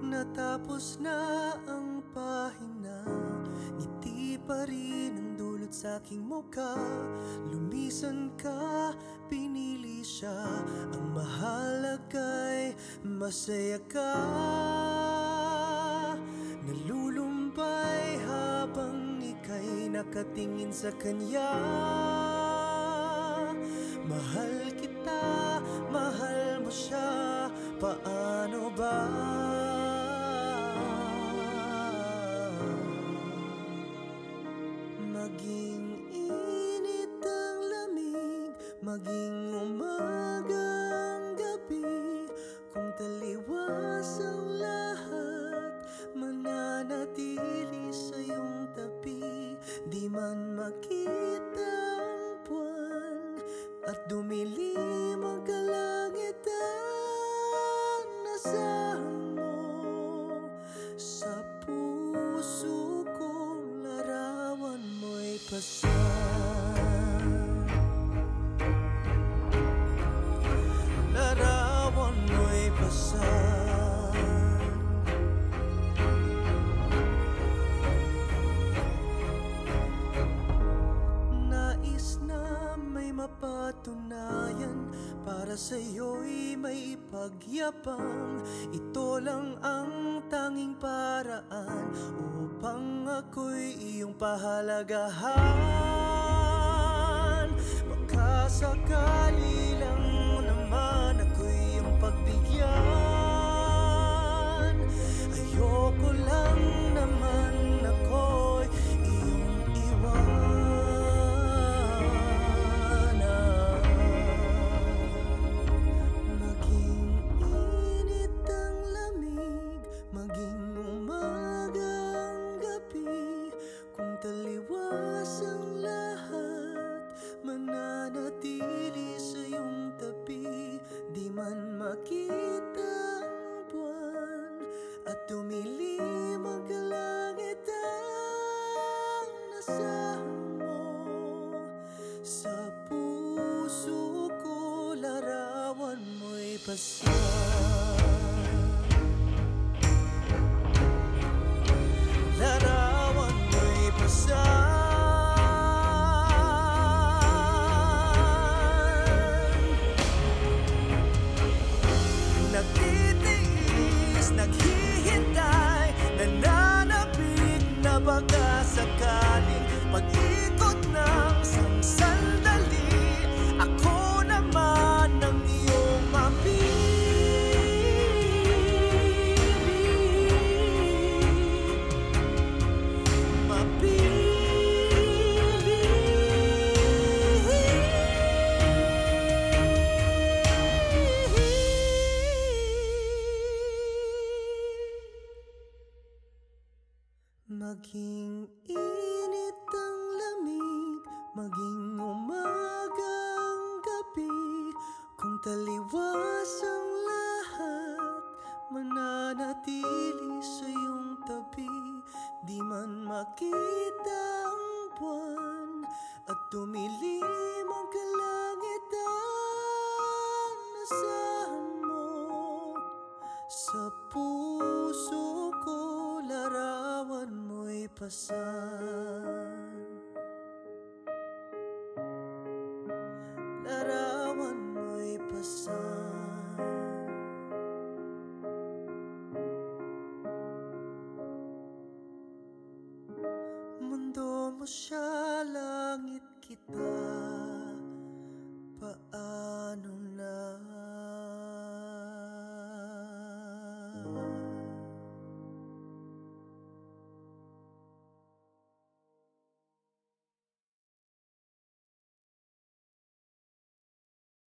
Natapos na ang pahina, ngiti pa rin ang dulot sa aking mukha. Lumisan ka, pinili siya, ang mahalaga'y masaya ka. Nalulumbay habang ika'y nakatingin sa kanya. Mahal kita, mahal mo siya, paano ba? Maging init ang lamig, maging umagang gabi, kung taliwas ang lahat, mananatili sa iyong tabi. Di man makita ang buwan at dumilim ang kalangitan, asahan mo sa puso ko, larawan mo'y pasan. Larawan mo'y pasan. Nais na may mapatunayan, para sa'yo'y may ipagyabang. Ito lang ang tanging paraan upang ako'y iyong pahalagahan. Baka sakali lang naman ako'y iyong pagbigyan. Ayoko lang naman ako'y iyong iwanan. Maging init ang lamig, maging umagang gabi, kung taliwas ang lahat, mananatili sa iyong tabi. Di man makita ang buwan at dumilim ang kalangitan, asahan mo sa puso ko, larawan mo'y pasan. Larawan mo'y pasan. Nagtitiis, naghihintay, nananabik na baka sakaling mag-ikot ng isang sandali, ako naman ang iyong mapili. Maging init ang lamig, maging umagang gabi, kung taliwas ang lahat, mananatili sa iyong tabi. Di man makita ang buwan at dumilim ang kalangitan, asahan mo sa puso ko, larawan mo'y pasan. Larawan mo'y pasan. Mundo mo siya,